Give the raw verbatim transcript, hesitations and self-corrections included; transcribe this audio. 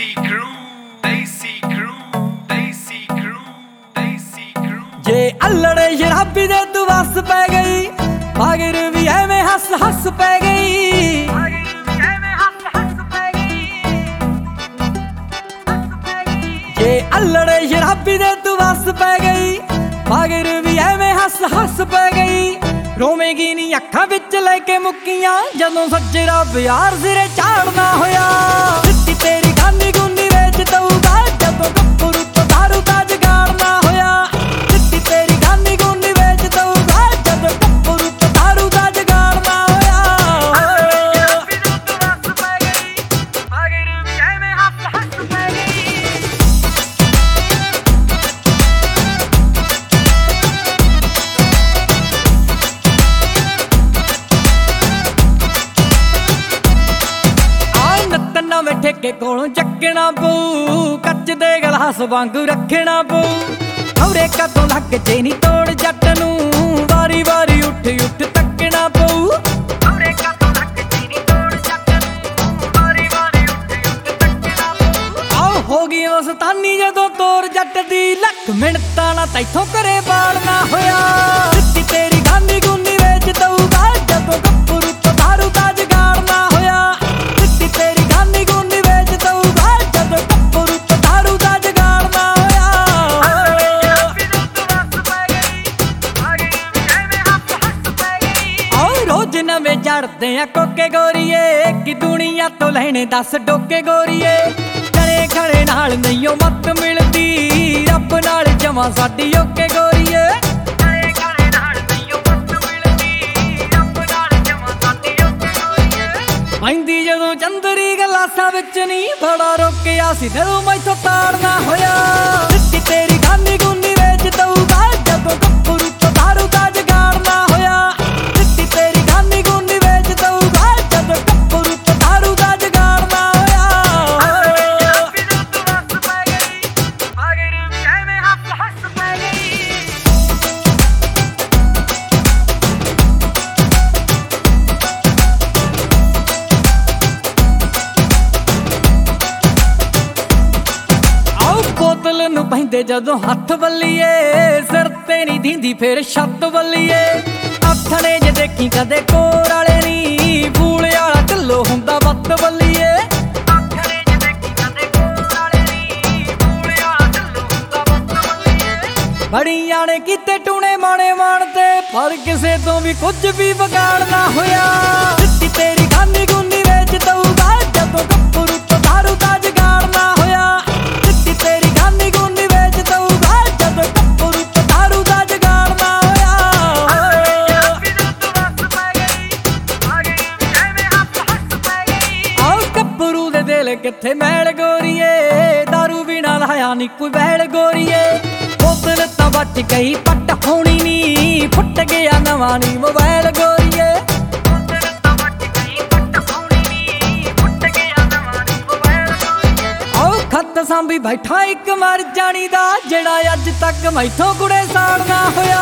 Desi crew, Desi crew, Desi crew, Desi crew। जे अल्लड़े शराबी दे तू वस पै गई, मगर भी एवें हस हस पै गई। जे अल्लड़े शराबी दे तू वस पै गई, मगर भी एवें हस हस पै गई। रोवेगी नी अखां विच लेके मुक्कियां, जदों सज्जरा प्यार सिरे चाड़ना होया। सिੱਧੀ तेरी गानी गुनी वेच दऊगा, जदों गप्परू तो दारू दा जगाड़ना होया। सिੱਧੀ तेरी गानी गुनी वेच दऊगा, जदों गप्परू तो दारू दा जगाड़ना होया। नवें ठेके कोलों चक्कना पऊ, कच दे गलास वांगू रखना पऊ। खौरे कदों लग जे नी तोड़ जट नूं, वारी वारी उठ उठ तकना पऊ। आओ हो गई मस्तानी जदों तोर जट दी, लख मिनटां ना तैथों घरे बाड़ना होया। सिੱਧੀ तेरी गानी गुनी वेच दऊगा, जदों गप्परू तो दारू दा जगाड़ना होया। सिੱਧੀ तेरी गानी गुनी वेच दऊगा, जदों गप्परू तो दारू दा जगाड़ना होया। आओ रोज नवें जड़दे आ कोके गोरीए, कि दुनिया तो लैणे दस डोके गोरीए। जने खड़े नाल नहींओ मत मिलदी, रब नाल जमां साडी ओके गोरीए। पैंदी जदों चंदरी गलासां विच नी, बड़ा रोकिया सी दिलों मैथों ताड़ना होया। सिੱਧੀ तेरी गानी गुनी वेच दऊगा, जदों गप्परू तो दारू दा जगाड़ना होया। सिੱਧੀ तेरी गानी गुनी वेच दऊगा, जदों गप्परू तो दारू दा जगाड़ना होया। बोतल नूं पैंदे जदों हथ बल्लीए, सिर ते नी दींदी फिर छत बल्लीए। आथणे जे देखी कदे कोर वाले नी, फूले वाला ढिल्लो हुंदा बत्त बल्लीए। बड़ियां ने कीते टूणे माणे माणते, पर किसे तो भी कुछ भी बिगाड़ना होया। सिੱਧੀ तेरी गानी गुनी वेच दऊगा, जदों गप्परू तो दारू दा जगाड़ना होया। सिੱਧੀ तेरी गानी गुनी वेच दऊगा, जदों गप्परू तो दारू दा जगाड़ना होया। आओ गप्परू दे दिल किथे मैल गोरीए, दारू बिना लाया नी कोई बैल गोरीए। बोतल तां बच गई पट होनी नी, फुट गया नवां नी मोबाइल गोरीए। खत सांभी बैठा एक मर जानी दा, जेड़ा अज तक मैथों कुड़े साड़ना होया।